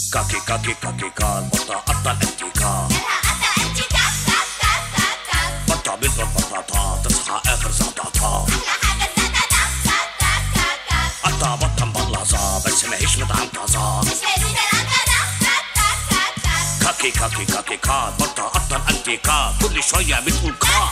كاكي كاكي كاكي كان بطة قطة الانتيكا بطة بيضرب بطاطا تصحى اخر زعطاطا قطة بطة مبلظة بس ماهيش متعنطزة كاكي كاكي كاكي كان بطة قطة الانتيكا كل شوية بتقول كا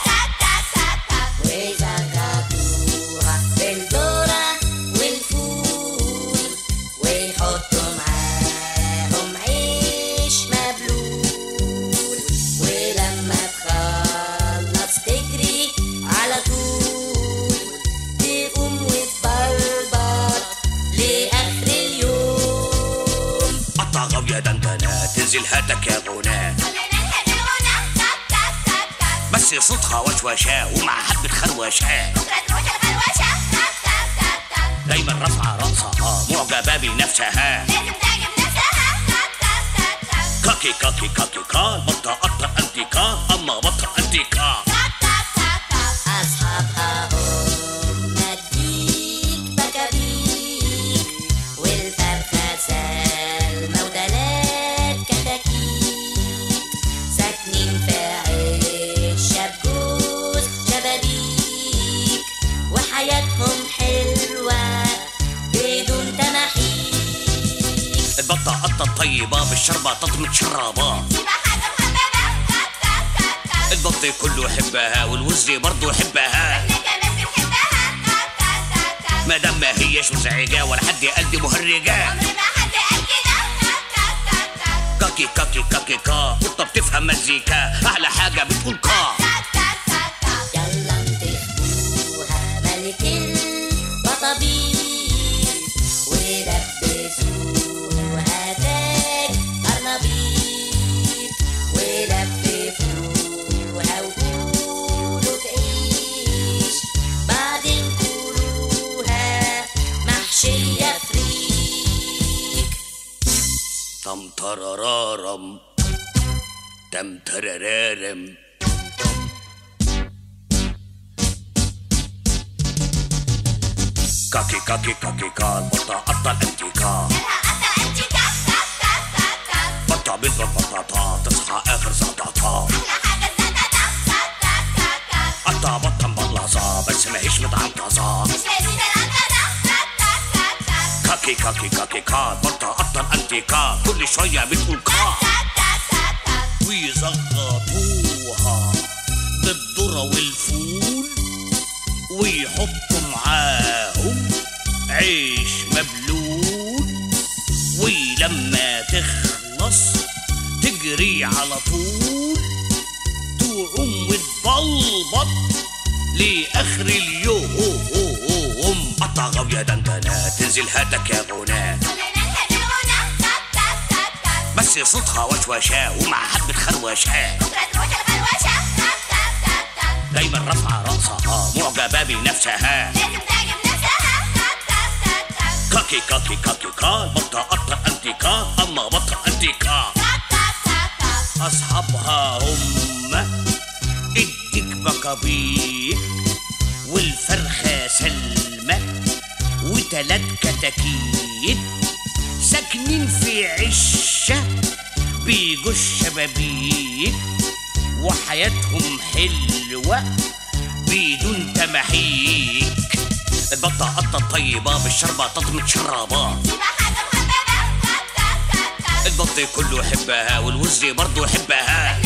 ويزغطوها بالذرة والفول ويحطوا معاهم عيش مبلول ولما تخلص تجري على طول تقوم وتبربط لآخر اليوم. قطة غاوية دندنة تنزل هاتك يا غناء بس صوتها وشوشة ومع حبة خروشة دايما رافعة رأسها معجبة بنفسها كاكي كاكي كاكي كان بطة قطة انتيكا أما بطة انتيكا أصحابها هم الديك بكابيك والفرخة سلمى ودلال كتاكيت ساكنين في عشة بجوز شبابيك وحياتهم حلوة بدون تماحيك. البطة قطة الطيبة بالشربة تطمت شرابة البطة كله يحبها والوزي برضو يحبها مادام ما هيش مزعجة ولا حد قلبي مهرجة كاكي كاكي كاكي كا قطة بتفهم مزيكا أحلى حاجة بتقول كا يلا انتخبوها ملك البطابيق ولبسوها تاج قرنبيط ولففوها وقولوا تعيش بعدين كلوها محشية فريك. تم ترارارم تم ترارارم كاكي كاكي كاكي كان بطة قطة الانتيكا بطة بيضرب بطاطا تصحى اخر زعطاطا قطة بطة مبلظة بس ماهيش متعنطزة كاكي كاكي كاكي كان بطة قطة الانتيكا كل شوية بتقول كا ويزغطوها بالذرة والفول ويحطوا معاهم عيش مبلول ولما تخلص تجري على طول تقوم وتبلبط لآخر اليوم. قطة غاوية دندنة تنزل هاتك يا غناء بس صوتها وشوشة ومع حبة خروشة دايما رافعة رأسها معجبة بنفسها كاكي كاكي كاكي كان بطة قطة انتيكا أما بطة انتيكا أصحابها هم الديك بكابيك والفرخة سلمى وتلات كتاكيت ساكنين في عشة بيجوا الشبابيك وحياتهم حلوة بدون تماحيك. البطة قطة الطيبة بالشربة تطمت شرابة البطة كله يحبها والوزي برضو يحبها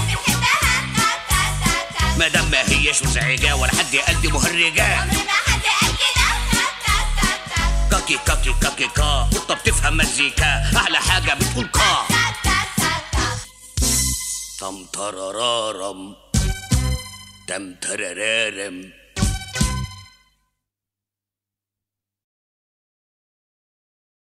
مادام ما هيش مزعجة ولا حد قلبي مهرجة كاكي كاكي كاكي كا قطة بتفهم مزيكا أحلى حاجة بتقول كا تم ترارارم تم ترارارم